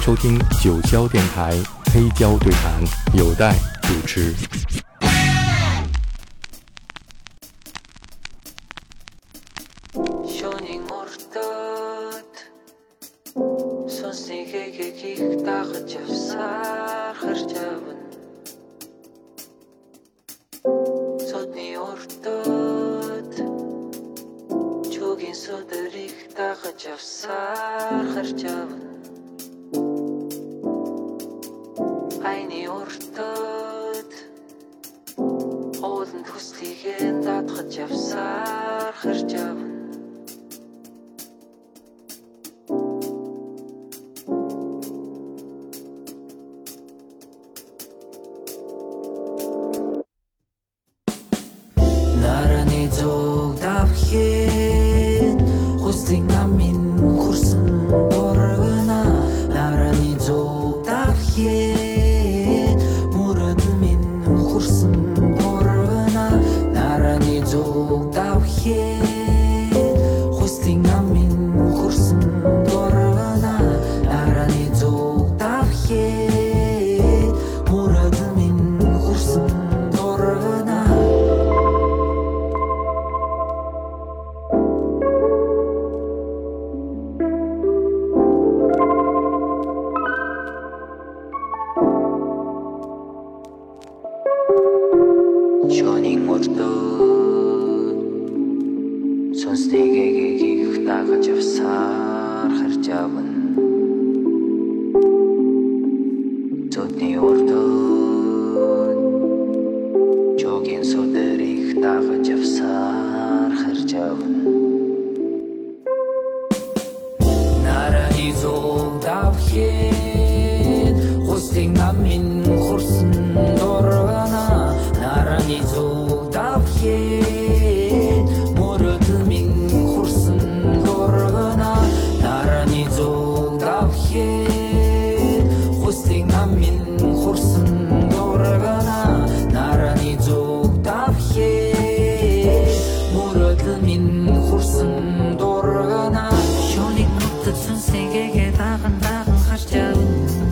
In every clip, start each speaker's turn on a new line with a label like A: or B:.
A: 收听九霄电台黑胶对谈，有待主持。
B: Айны уртад ууланд хүслийгэн даатгаж явсаар харж явна. Нараны зүг давхин хүслийн амин хурсан дургана. Нараны зүг давхин Joining уртад сонсныгийг дагаж явсаар харж явна. Зодны уртад жогийн содэрийг дагаж явсаар харж явна. Нараны зүг давхин хүслийн амин хурсан дургана. Нараны зүг давхин мөрөд минь хурсан дургана. Нараны зүг давхин хүслийн амин хурсан дургана. Нараны зүг давхин мөрөд минь хурсан дургана. Шоник нутад сүнсэгээ даган харж явна.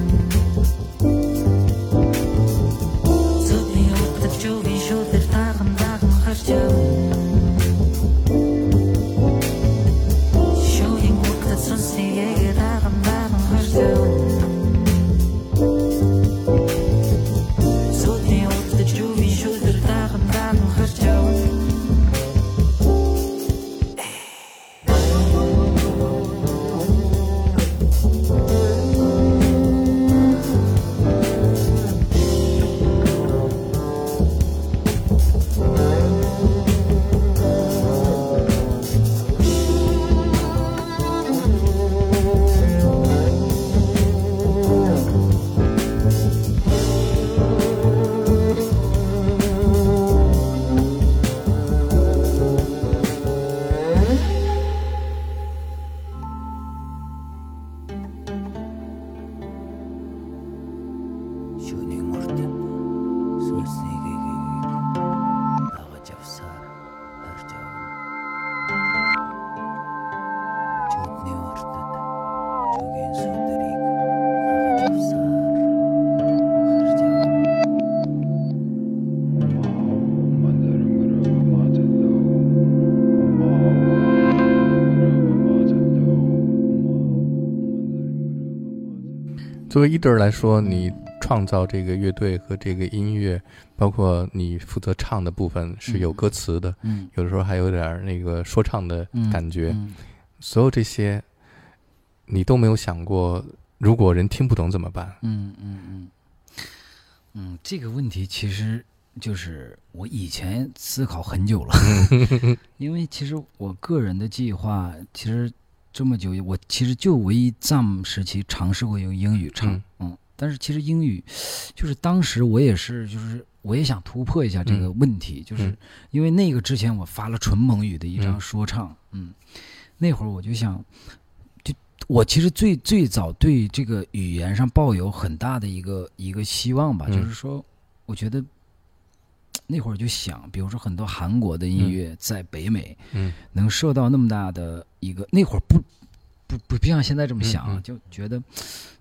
A: 作为一队来说，你创造这个乐队和这个音乐，包括你负责唱的部分是有歌词的，有的时候还有点那个说唱的感觉，所有这些你都没有想过，如果人听不懂怎么办？
C: 这个问题其实就是我以前思考很久了，因为其实我个人的计划其实。这么久，我其实就唯一ZAM时期尝试过用英语唱，但是其实英语就是当时我也是，就是我也想突破一下这个问题，就是因为那个之前我发了纯蒙语的一张说唱，那会儿我就想，就我其实最早对这个语言上抱有很大的一个希望吧，就是说，我觉得那会儿就想，比如说很多韩国的音乐在北美，能受到那么大的一个，那会儿不像现在这么想，就觉得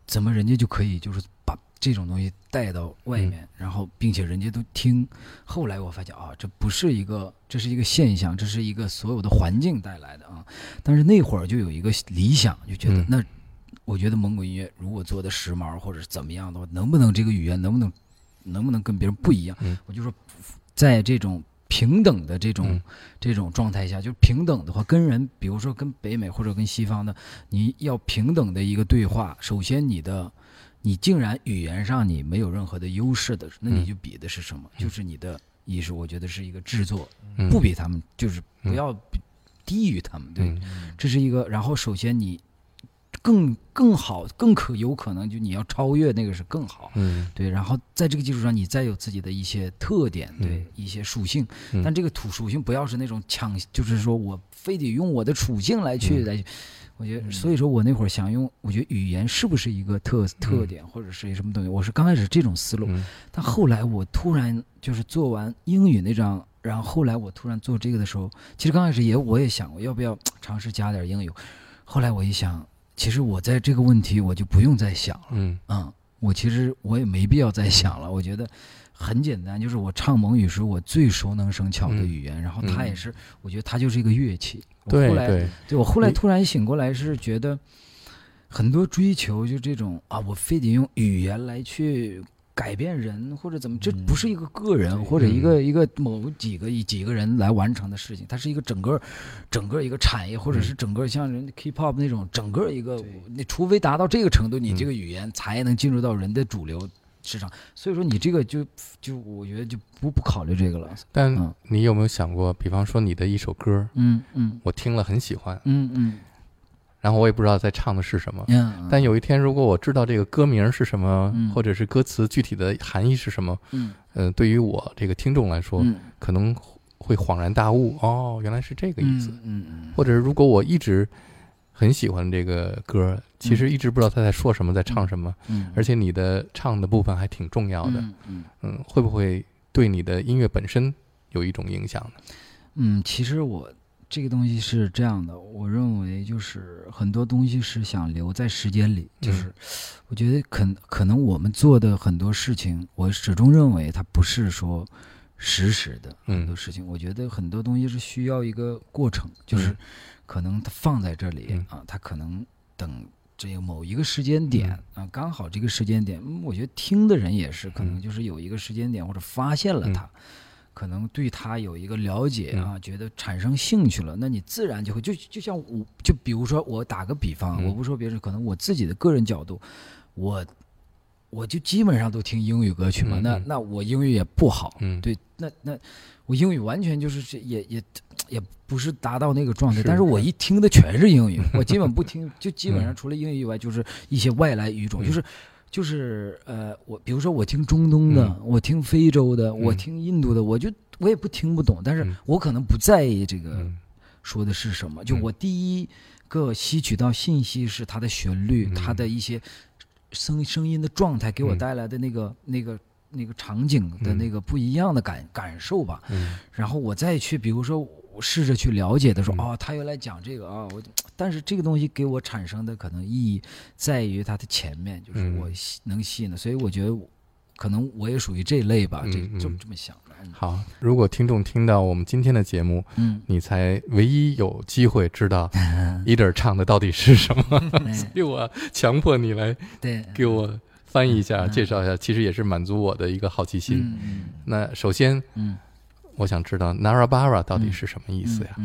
C: 怎么人家就可以就是把这种东西带到外面，然后并且人家都听。后来我发现啊，这是一个现象，这是一个所有的环境带来的啊。但是那会儿就有一个理想，就觉得那我觉得蒙古音乐如果做的时髦或者是怎么样的话，能不能这个语言能不能跟别人不一样？我就说在这种平等的这种状态下，就是平等的话，跟人，比如说跟北美或者跟西方的，你要平等的一个对话。首先，你竟然语言上你没有任何的优势的，那你就比的是什么？就是你的艺术，我觉得是一个制作，不比他们，就是不要低于他们。对，这是一个。然后，首先你更好，有可能就你要超越那个是更好，对。然后在这个基础上，你再有自己的一些特点，对，一些属性。但这个属性不要是那种就是说我非得用我的属性来。我觉得，所以说我那会儿想用，我觉得语言是不是一个特点，或者是什么东西？我是刚开始这种思路，但后来我突然就是做完英语那张，然后后来我突然做这个的时候，其实刚开始我也想过要不要尝试加点英语，后来我一想。其实我在这个问题我就不用再想了，我也没必要再想了。我觉得很简单，就是我唱蒙语是我最熟能生巧的语言，然后它也是，我觉得它就是一个乐器。我后来突然醒过来，是觉得很多追求就这种啊，我非得用语言来去改变人或者怎么，这不是一个个人或者一个某几个人来完成的事情，它是一个整个一个产业，或者是整个像人 K-pop 那种整个一个，你除非达到这个程度，你这个语言才能进入到人的主流市场。所以说你这个就我觉得就不考虑这个了。
A: 但你有没有想过，比方说你的一首歌，我听了很喜欢，然后我也不知道在唱的是什么，但有一天如果我知道这个歌名是什么，或者是歌词具体的含义是什么，对于我这个听众来说，可能会恍然大悟，哦，原来是这个意思。或者是如果我一直很喜欢这个歌，其实一直不知道他在说什么，在唱什么，而且你的唱的部分还挺重要的，会不会对你的音乐本身有一种影响呢？
C: 其实这个东西是这样的，我认为就是很多东西是想留在时间里，就是我觉得可能我们做的很多事情，我始终认为它不是说实时的很多事情，我觉得很多东西是需要一个过程，就是可能它放在这里它可能等这个某一个时间点刚好这个时间点，我觉得听的人也是可能就是有一个时间点或者发现了它。可能对他有一个了解觉得产生兴趣了，那你自然就会就像就比如说我打个比方，我不说别人，可能我自己的个人角度，我就基本上都听英语歌曲嘛，那我英语也不好，对，那我英语完全就是也不是达到那个状态，但是我一听的全是英语，我基本不听，就基本上除了英语以外，就是一些外来语种，就是我比如说我听中东的，我听非洲的，我听印度的，我也不听不懂，但是我可能不在意这个说的是什么，就我第一个吸取到信息是它的旋律，它的一些声音的状态给我带来的那个场景的那个不一样的感受吧，然后我再去比如说我试着去了解的时候，他原来讲这个但是这个东西给我产生的可能意义在于它的前面，就是我能吸引的，所以我觉得可能我也属于这一类吧，这么想的。
A: 好，如果听众听到我们今天的节目，你才唯一有机会知道Eder唱的到底是什么，所以我强迫你来给我翻译一下，介绍一下，其实也是满足我的一个好奇心。那首先，我想知道 Narabara 到底是什么意思呀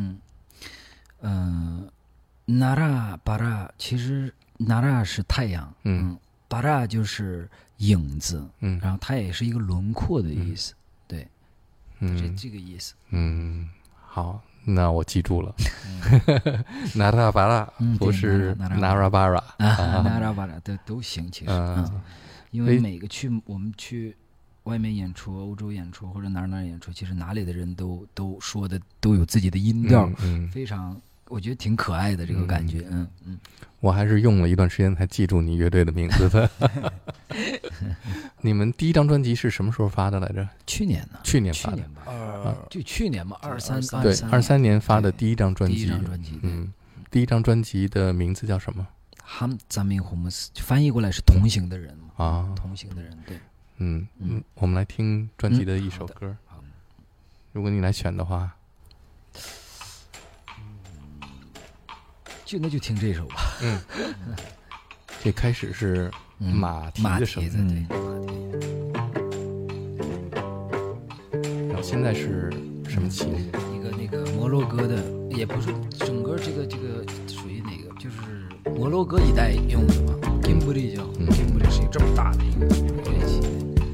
C: ？Narabara 其实 Nara 是太阳，Bara 就是影子，然后它也是一个轮廓的意思，对，这个意思。
A: 好，那我记住了。Narabara 不是
C: Narabara 都行，其实因为我们去外面演出，欧洲演出或者哪演出，其实哪里的人都说的都有自己的音调，非常我觉得挺可爱的这个感觉。
A: 我还是用了一段时间才记住你乐队的名字的。你们第一张专辑是什么时候发的来着？
C: 去年呢？
A: 去年发的
C: 吧，就去年吧，23
A: 对，23年发的第一张专辑。
C: 第一张专辑，
A: 第一张专辑的名字叫什么？
C: ham zamin humus， 翻译过来是同行的人嘛，
A: 啊，
C: 同行的人，对。
A: 我们来听专辑的一首歌，如果你来选的话，
C: 那就听这首吧。
A: 这开始是马蹄的声音，然后现在是什么琴？
C: 一个那个摩洛哥的，也不是整个这个属于哪个，就是摩洛哥一带用的嘛。金布里叫金布里是这么大的一个乐器。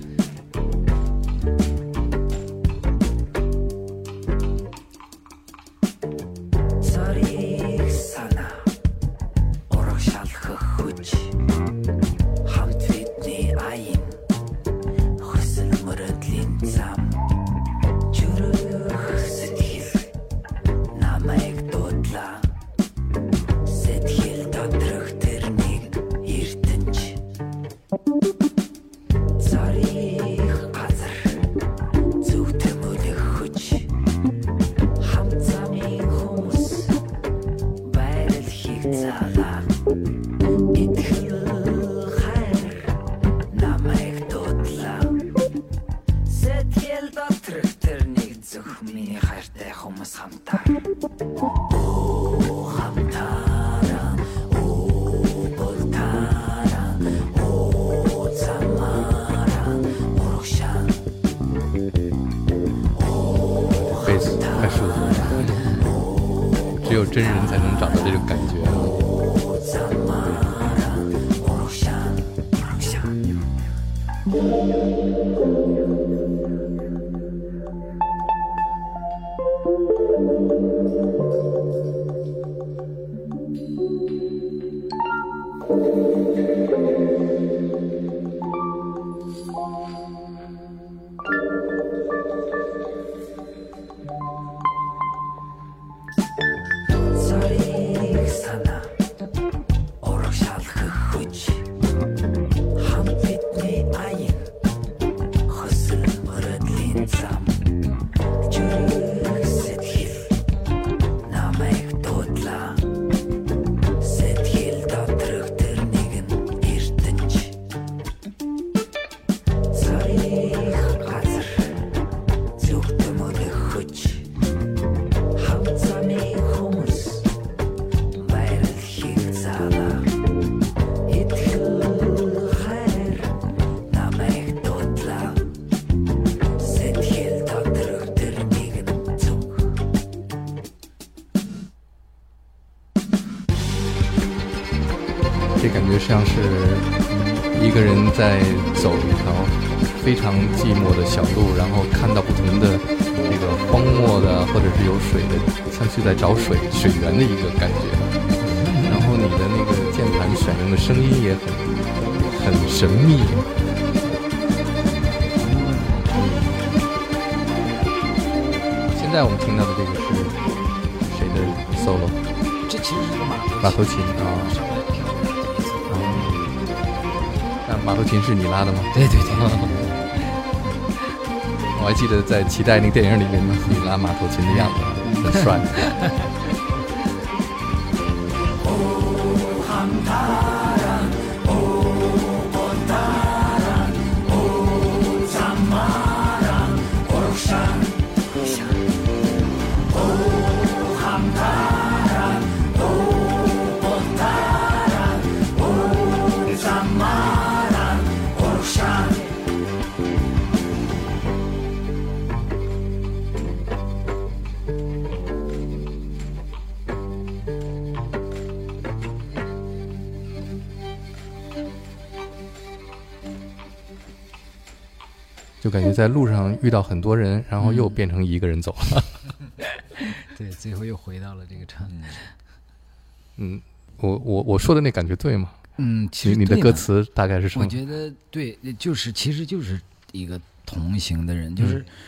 A: 只有真人才能找到这种感觉。这感觉像是一个人在走一条非常寂寞的小路，然后看到不同的这个荒漠的或者是有水的，像是在找水源的一个感觉。然后你的那个键盘选用的声音也很神秘。现在我们听到的这个是谁的 solo？
C: 这其实是个
A: 马头琴啊。马头琴是你拉的吗？
C: 对。
A: 我还记得在《期待》那个电影里面，你拉马头琴的样子很帅。就感觉在路上遇到很多人，然后又变成一个人走了。
C: 对，最后又回到了这个场景。
A: 我说的那感觉对吗？
C: 其实
A: 你的歌词大概是什么？
C: 我觉得对，其实就是一个同行的人，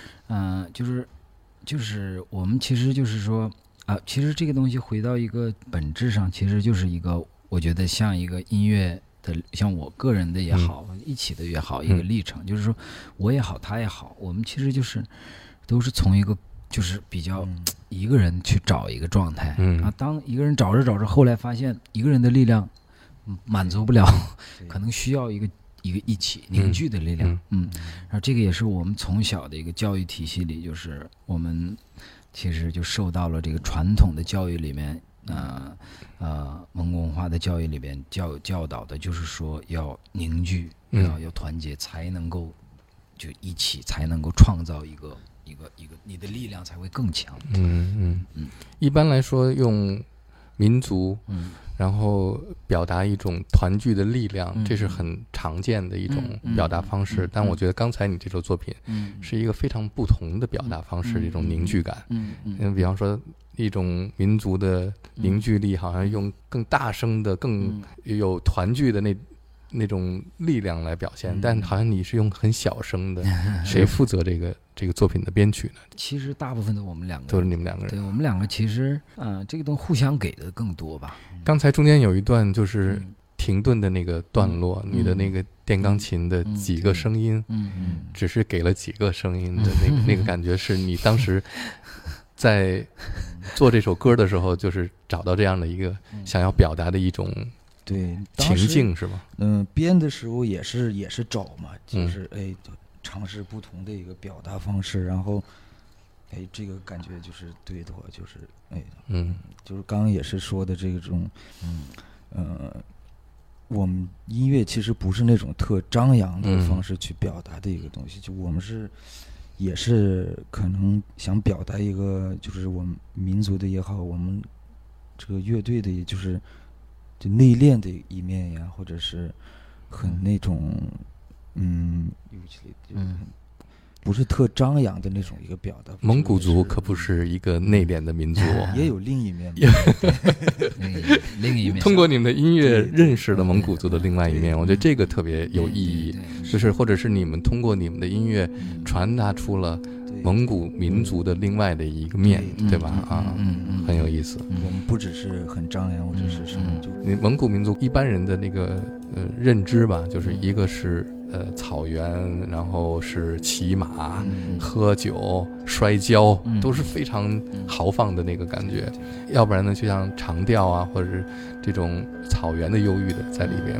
C: 就是我们其实就是说其实这个东西回到一个本质上，其实就是一个，我觉得像一个音乐的，像我个人的也好，一起的也好，一个历程，就是说我也好，他也好，我们其实就是都是从一个就是比较一个人去找一个状态，当一个人找着，后来发现一个人的力量满足不了，
D: 对
C: 可能需要一个一起凝聚的力量。然后这个也是我们从小的一个教育体系里，就是我们其实就受到了这个传统的教育里面，蒙古文化的教育里边教导的就是说要凝聚，要团结，才能够就一起，才能够创造一个你的力量才会更强。
A: 一般来说用民族然后表达一种团聚的力量，这是很常见的一种表达方式。但我觉得刚才你这首作品是一个非常不同的表达方式，这种凝聚感。比方说一种民族的凝聚力，好像用更大声的、更有团聚的那种力量来表现，但好像你是用很小声的。谁负责这个作品的编曲呢？
C: 其实大部分的我们两个
A: 都是你们两个人。
C: 对，我们两个其实这个东西互相给的更多吧。
A: 刚才中间有一段就是停顿的那个段落，你的那个电钢琴的几个声音，只是给了几个声音的那个感觉，是你当时在做这首歌的时候，就是找到这样的一个想要表达的一种
D: 对
A: 情境，是吗？
D: 编的时候也是找嘛，就是尝试不同的一个表达方式，然后这个感觉就是对的话，就是就是刚刚也是说的这种我们音乐其实不是那种特张扬的方式去表达的一个东西，就我们也是可能想表达一个，就是我们民族的也好，我们这个乐队的也就是就内敛的一面呀，或者是很那种不是特张扬的那种一个表达。
A: 蒙古族可不是一个内敛的民族，
D: 也有另一面。
C: 另一面，
A: 通过你们的音乐认识了蒙古族的另外一面，我觉得这个特别有意义。就是或者是你们通过你们的音乐传达出了蒙古民族的另外的一个面，对吧？很有意思。
D: 我们不只是很张扬，或者是什么，
A: 你蒙古民族一般人的那个认知吧，就是一个是草原，然后是骑马、喝酒、摔跤，都是非常豪放的那个感觉。要不然呢，就像长调啊，或者是这种草原的忧郁的在里边。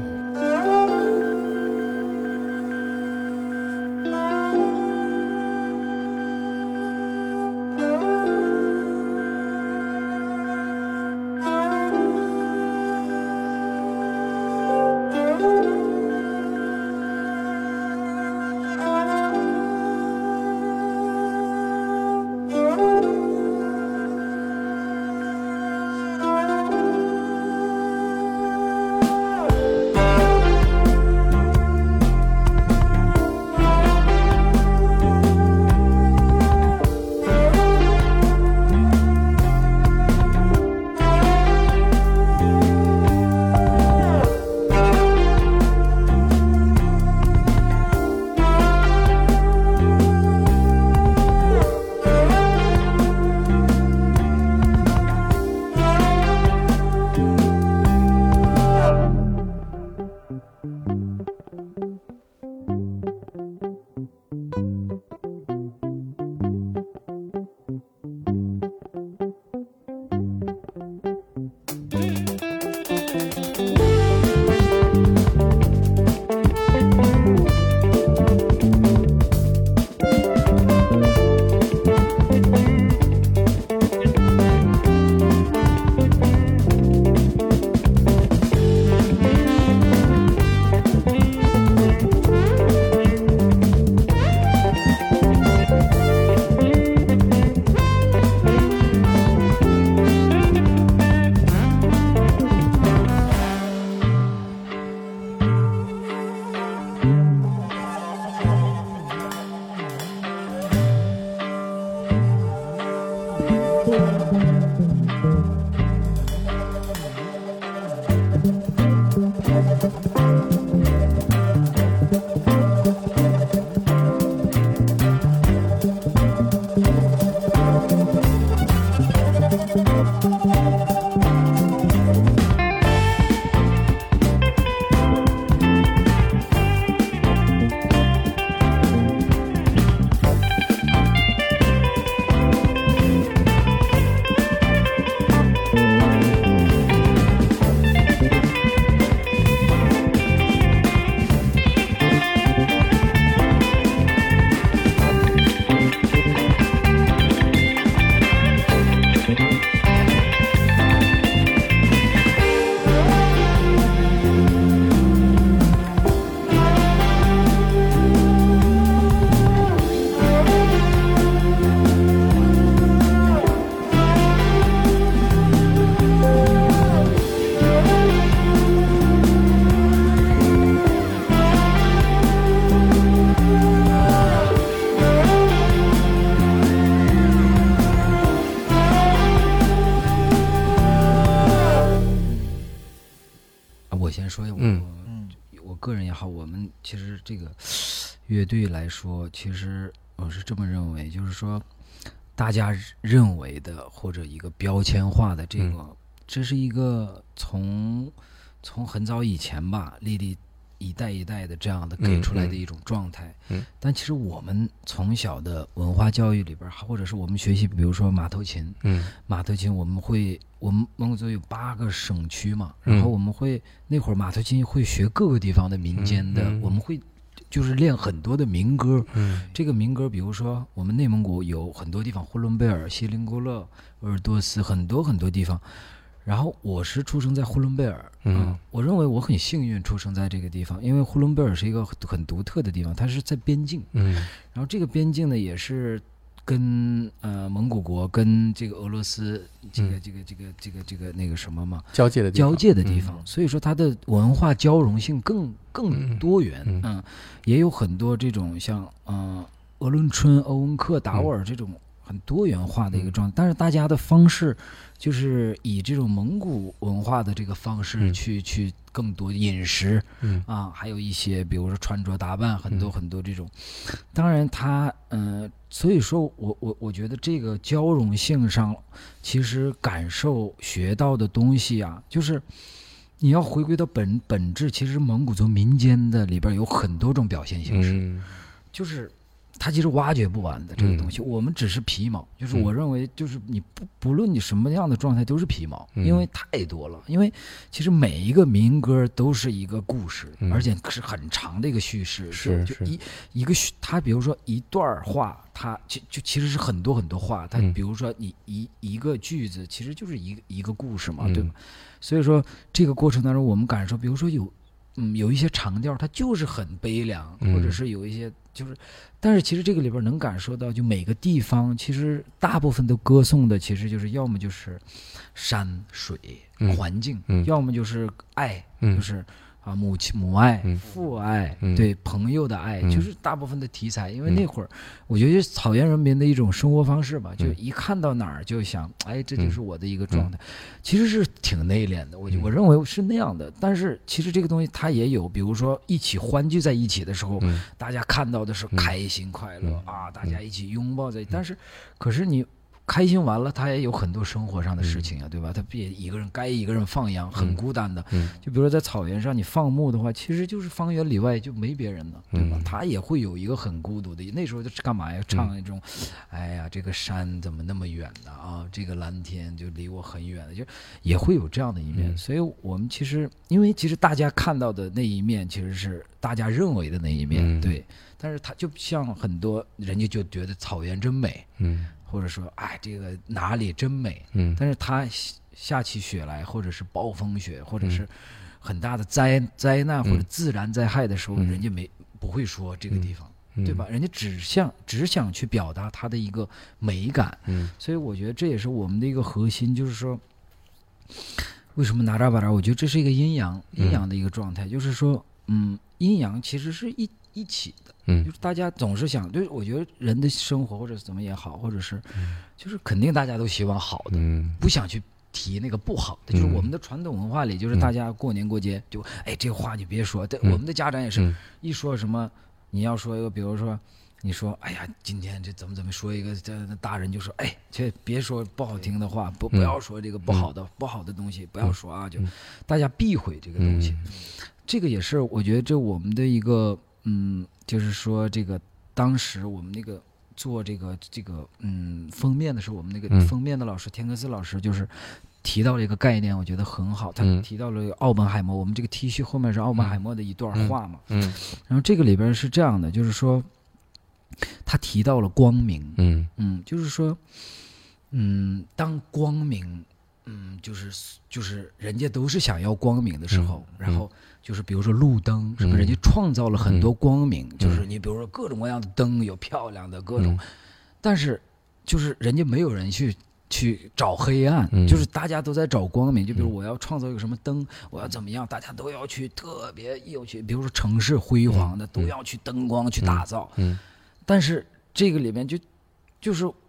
C: 先说一下，我个人也好，我们其实这个乐队来说，其实我是这么认为，就是说大家认为的或者一个标签化的这个，这是一个从很早以前吧，历一代一代的这样的给出来的一种状态。但其实我们从小的文化教育里边，或者是我们学习，比如说马头琴，马头琴我们蒙古族有8个省区嘛，然后我们会那会儿马头琴会学各个地方的民间的，我们会就是练很多的民歌。这个民歌比如说我们内蒙古有很多地方，呼伦贝尔、锡林郭勒、鄂尔多斯，很多很多地方。然后我是出生在呼伦贝尔，我认为我很幸运出生在这个地方，因为呼伦贝尔是一个很独特的地方，它是在边境，然后这个边境呢也是跟蒙古国跟这个俄罗斯这个那个什么嘛
A: 交界的地方，
C: 所以说它的文化交融性更多元，也有很多这种像鄂伦春、欧文克、达斡尔这种很多元化的一个状态，但是大家的方式就是以这种蒙古文化的这个方式去更多饮食，还有一些比如说穿着打扮，很多这种。当然它所以说我觉得这个交融性上，其实感受学到的东西啊，就是你要回归到本质，其实蒙古族民间的里边有很多种表现形式，就是它其实挖掘不完的这个东西，我们只是皮毛，就是我认为就是你不论你什么样的状态都是皮毛，因为太多了。因为其实每一个民歌都是一个故事，而且是很长的一个叙事，就一个它比如说一段话，它就其实是很多很多话，它比如说你一个句子其实就是一个故事嘛，对吧？所以说这个过程当中我们感受，比如说有一些长调它就是很悲凉，或者是有一些就是但是其实这个里边能感受到，就每个地方其实大部分都歌颂的其实就是要么就是山水环境，要么就是爱，就是母爱、父爱，对朋友的爱，就是大部分的题材。因为那会儿我觉得草原人民的一种生活方式吧，就一看到哪儿就想，哎，这就是我的一个状态，其实是挺内敛的。我认为是那样的。但是其实这个东西它也有，比如说一起欢聚在一起的时候，大家看到的是开心快乐啊，大家一起拥抱在，但是可是你开心完了，他也有很多生活上的事情啊，对吧？他别一个人放羊，很孤单的。就比如说在草原上，你放牧的话，其实就是方圆里外就没别人了，对吧？他也会有一个很孤独的。那时候就是干嘛呀？唱那种，哎呀，这个山怎么那么远呢？啊，这个蓝天就离我很远的，就也会有这样的一面。所以我们其实，因为其实大家看到的那一面，其实是大家认为的那一面，对。但是他就像很多人家就觉得草原真美，或者说，哎，这个哪里真美，但是它下起雪来，或者是暴风雪，或者是很大的灾难或者自然灾害的时候，人家不会说这个地方，对吧？人家只想去表达它的一个美感，所以我觉得这也是我们的一个核心，就是说，为什么拿扎巴扎？我觉得这是一个阴阳的一个状态，就是说，阴阳其实是一起的。就是大家总是想，就是我觉得人的生活或者怎么也好，或者是就是肯定大家都希望好的，不想去提那个不好的。就是我们的传统文化里，就是大家过年过节就哎这个话你别说，我们的家长也是一说什么，你要说一个，比如说你说哎呀今天这怎么说一个，这大人就说哎这别说不好听的话，不要说这个不好的东西，不要说啊，就大家避讳这个东西。这个也是我觉得这我们的一个就是说这个当时我们那个做这个封面的时候，我们那个封面的老师田克斯老师就是提到了一个概念，我觉得很好。他提到了奥本海默，我们这个 T 恤后面是奥本海默的一段话嘛，然后这个里边是这样的，就是说他提到了光明，就是说当光明就是人家都是想要光明的时候，然后就是比如说路灯什么，人家创造了很多光明，就是你比如说各种各样的灯，有漂亮的各种，但是就是人家没有人去找黑暗，就是大家都在找光明。就比如我要创造一个什么灯，我要怎么样，大家都要去特别有去，比如说城市辉煌的都要去灯光去打造，但是这个里面就是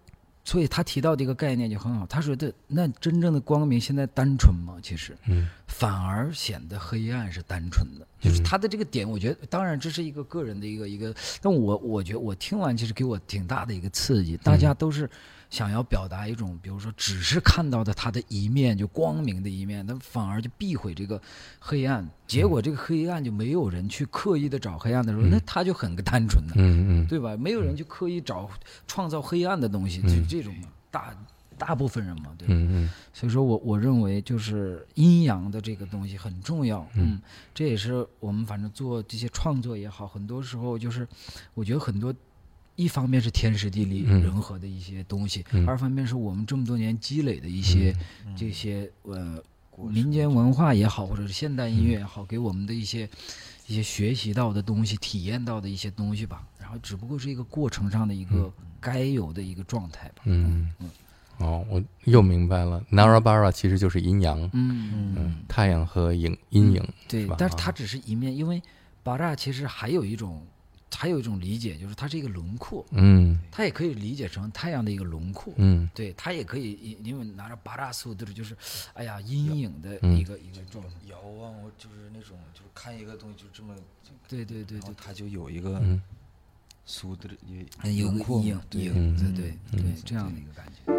C: 所以他提到这个概念就很好，他说的那真正的光明现在单纯吗？其实，反而显得黑暗是单纯的。就是他的这个点，我觉得当然这是一个个人的一个，但我觉得我听完其实给我挺大的一个刺激。大家都是想要表达一种，比如说只是看到的他的一面，就光明的一面，但反而就避讳这个黑暗。结果这个黑暗就没有人去刻意的找黑暗的时候，那他就很单纯的，对吧？没有人去刻意创造黑暗的东西，就这种大部分人嘛，对吧？所以说我认为就是阴阳的这个东西很重要，这也是我们反正做这些创作也好，很多时候就是我觉得很多。一方面是天时地利人和的一些东西，二方面是我们这么多年积累的一些这些民间文化也好，或者是现代音乐也好，给我们的一些学习到的东西、体验到的一些东西吧。然后只不过是一个过程上的一个该有的一个状态吧。
A: 哦，我又明白了 ，Narabara 其实就是阴阳，太阳和阴影，
C: 对，但是它只是一面，因为 Bara 其实还有一种理解，就是它是一个轮廓，它也可以理解成太阳的一个轮廓，对，它也可以，因为拿着巴拉苏的就是，哎呀，阴影的一个状态，
D: 遥望，我就是那种，就是看一个东西就这么，
C: 对，
D: 它就有一个苏的
C: 有
D: 轮廓，
C: 影，对，这样的一个感觉。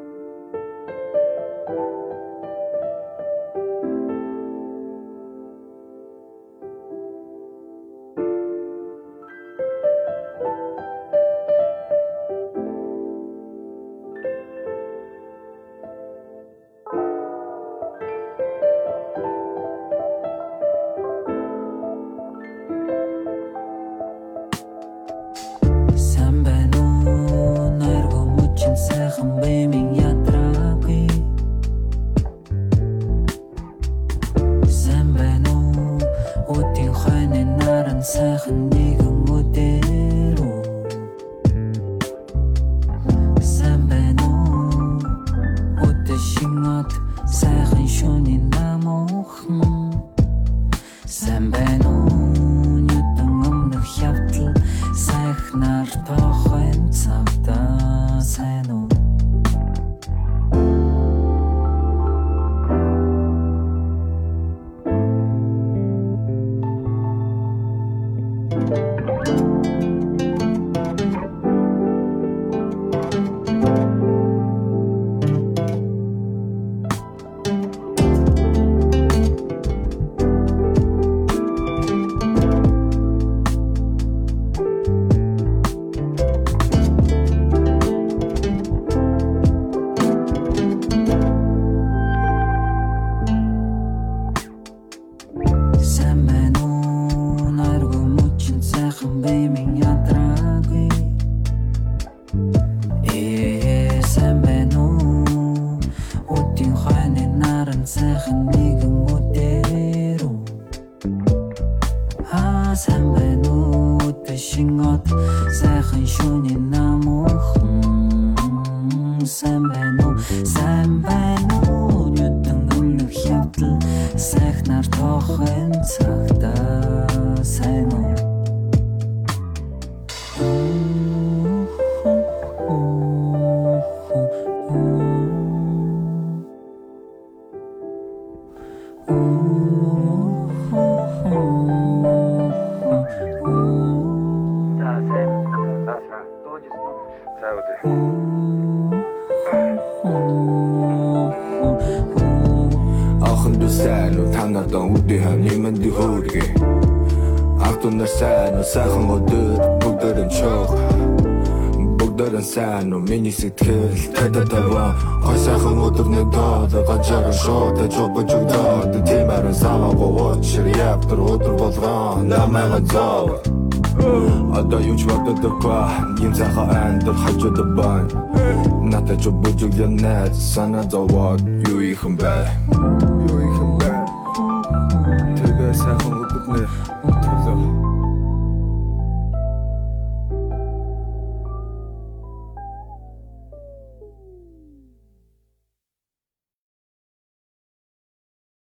E: Миний сэтгэл тэдэд таван гой сайхан өдрний доод гажаар шууд жобж өгдөөд тиймэр самаагүй уучир яптар өдөр болгон намайг зов одоо юуч боддоггүй юм захаа андер хажууд байна надад жобж өгнэ санаа зовоод юу их юм бэ